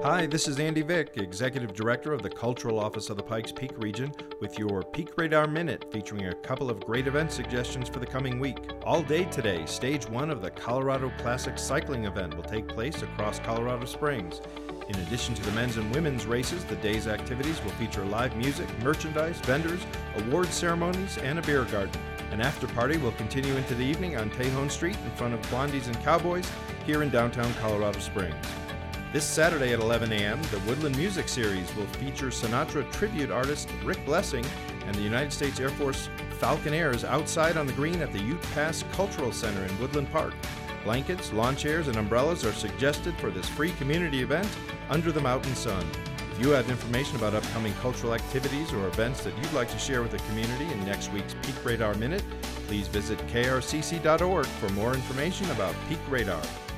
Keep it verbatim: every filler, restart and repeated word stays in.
Hi, this is Andy Vick, Executive Director of the Cultural Office of the Pikes Peak region, with your Peak Radar Minute featuring a couple of great event suggestions for the coming week. All day today, stage one of the Colorado Classic Cycling event will take place across Colorado Springs. In addition to the men's and women's races, the day's activities will feature live music, merchandise, vendors, award ceremonies, and a beer garden. An after party will continue into the evening on Tejon Street in front of Blondies and Cowboys here in downtown Colorado Springs. This Saturday at eleven a.m., the Woodland Music Series will feature Sinatra tribute artist Rick Blessing and the United States Air Force Falconeers outside on the green at the Ute Pass Cultural Center in Woodland Park. Blankets, lawn chairs, and umbrellas are suggested for this free community event under the mountain sun. If you have information about upcoming cultural activities or events that you'd like to share with the community in next week's Peak Radar Minute, please visit K R C C dot org for more information about Peak Radar.